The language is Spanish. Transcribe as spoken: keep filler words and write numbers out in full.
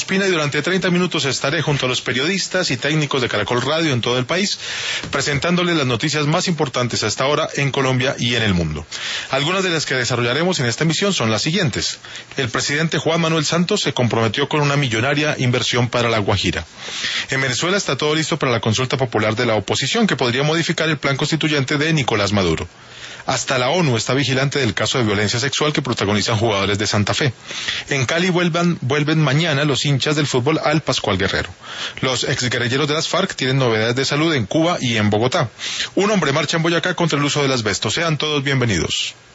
Ospina y durante treinta minutos estaré junto a los periodistas y técnicos de Caracol Radio en todo el país, presentándoles las noticias más importantes hasta ahora en Colombia y en el mundo. Algunas de las que desarrollaremos en esta emisión son las siguientes. El presidente Juan Manuel Santos se comprometió con una millonaria inversión para La Guajira. En Venezuela está todo listo para la consulta popular de la oposición que podría modificar el plan constituyente de Nicolás Maduro. Hasta la ONU está vigilante del caso de violencia sexual que protagonizan jugadores de Santa Fe. En Cali vuelvan, vuelven mañana los hinchas del fútbol al Pascual Guerrero. Los exguerrilleros de las FARC tienen novedades de salud en Cuba y en Bogotá. Un hombre marcha en Boyacá contra el uso del asbesto. Sean todos bienvenidos.